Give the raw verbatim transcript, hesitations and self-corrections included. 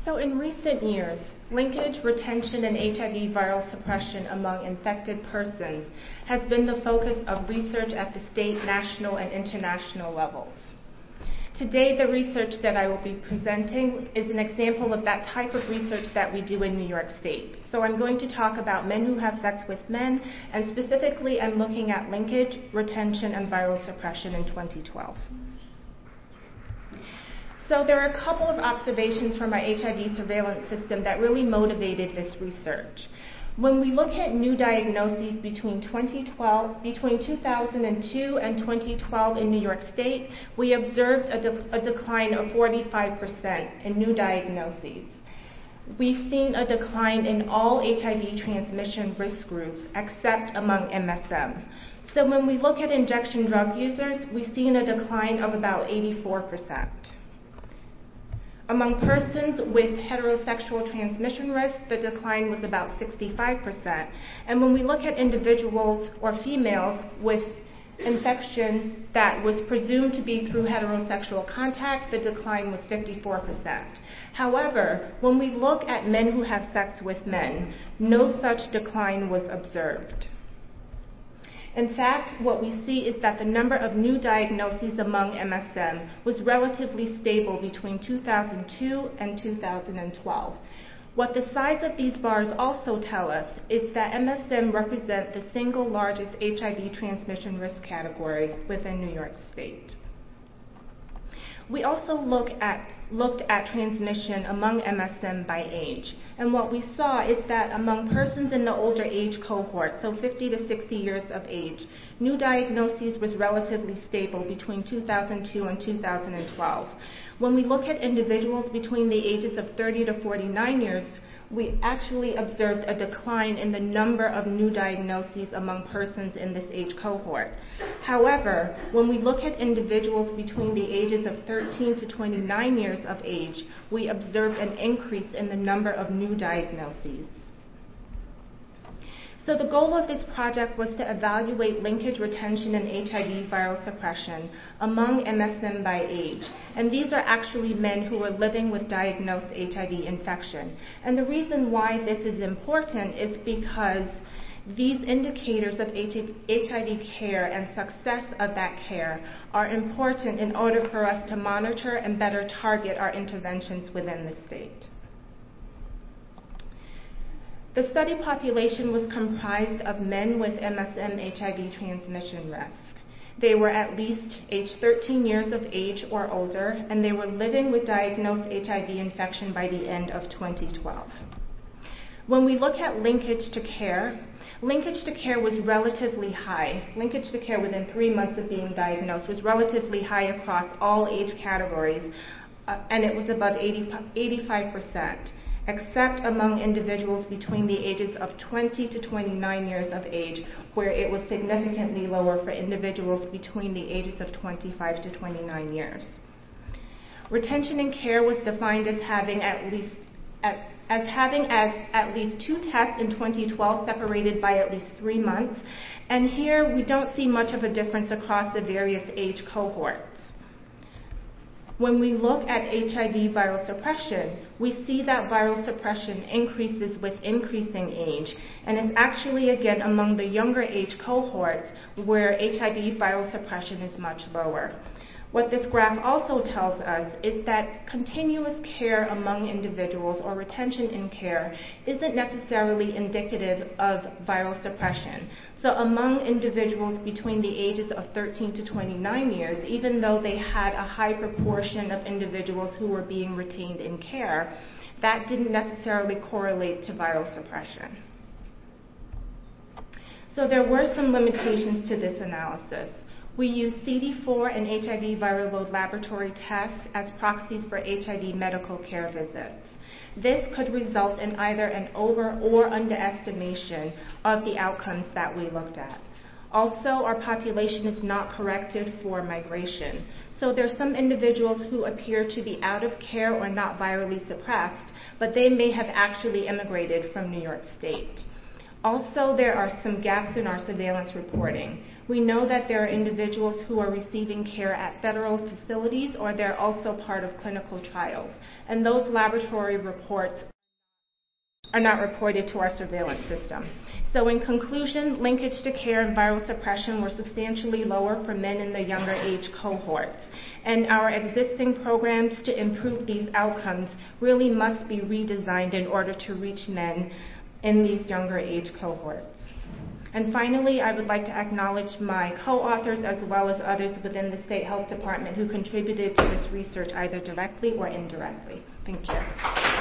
So in recent years, linkage, retention, and H I V viral suppression among infected persons has been the focus of research at the state, national, and international levels. Today, the research that I will be presenting is an example of that type of research that we do in New York State. So I'm going to talk about men who have sex with men, and specifically I'm looking at linkage, retention, and viral suppression in twenty twelve. So there are a couple of observations from our H I V surveillance system that really motivated this research. When we look at new diagnoses between twenty twelve, between two thousand two and twenty twelve in New York State, we observed a, de- a decline of forty-five percent in new diagnoses. We've seen a decline in all H I V transmission risk groups except among M S M. So when we look at injection drug users, we've seen a decline of about eighty-four percent. Among persons with heterosexual transmission risk, the decline was about sixty-five percent. And when we look at individuals or females with infection that was presumed to be through heterosexual contact, the decline was fifty-four percent. However, when we look at men who have sex with men, no such decline was observed. In fact, what we see is that the number of new diagnoses among M S M was relatively stable between two thousand two and two thousand twelve. What the size of these bars also tell us is that M S M represent the single largest H I V transmission risk category within New York State. We also look at, looked at transmission among M S M by age. And what we saw is that among persons in the older age cohort, so fifty to sixty years of age, new diagnoses was relatively stable between two thousand two and two thousand twelve. When we look at individuals between the ages of thirty to forty-nine years, we actually observed a decline in the number of new diagnoses among persons in this age cohort. However, when we look at individuals between the ages of thirteen to twenty-nine years of age, we observed an increase in the number of new diagnoses. So the goal of this project was to evaluate linkage, retention, and H I V viral suppression among M S M by age. And these are actually men who are living with diagnosed H I V infection. And the reason why this is important is because these indicators of H I V care and success of that care are important in order for us to monitor and better target our interventions within the state. The study population was comprised of men with M S M H I V transmission risk. They were at least age thirteen years of age or older, and they were living with diagnosed H I V infection by the end of twenty twelve. When we look at linkage to care, linkage to care was relatively high. Linkage to care within three months of being diagnosed was relatively high across all age categories, uh, and it was above eighty-five percent. Except among individuals between the ages of twenty to twenty-nine years of age, where it was significantly lower for individuals between the ages of twenty-five to twenty-nine years. Retention and care was defined as having at least as, as having as at least two tests in twenty twelve separated by at least three months, and here we don't see much of a difference across the various age cohorts. When we look at H I V viral suppression, we see that viral suppression increases with increasing age, and it's actually, again, among the younger age cohorts where H I V viral suppression is much lower. What this graph also tells us is that continuous care among individuals or retention in care isn't necessarily indicative of viral suppression. So among individuals between the ages of thirteen to twenty-nine years, even though they had a high proportion of individuals who were being retained in care, that didn't necessarily correlate to viral suppression. So there were some limitations to this analysis. We use C D four and H I V viral load laboratory tests as proxies for H I V medical care visits. This could result in either an over or underestimation of the outcomes that we looked at. Also, our population is not corrected for migration. So there are some individuals who appear to be out of care or not virally suppressed, but they may have actually immigrated from New York State. Also, there are some gaps in our surveillance reporting. We know that there are individuals who are receiving care at federal facilities or they're also part of clinical trials, and those laboratory reports are not reported to our surveillance system. So in conclusion, linkage to care and viral suppression were substantially lower for men in the younger age cohorts. And our existing programs to improve these outcomes really must be redesigned in order to reach men in these younger age cohorts. And finally, I would like to acknowledge my co-authors as well as others within the State Health Department who contributed to this research either directly or indirectly. Thank you.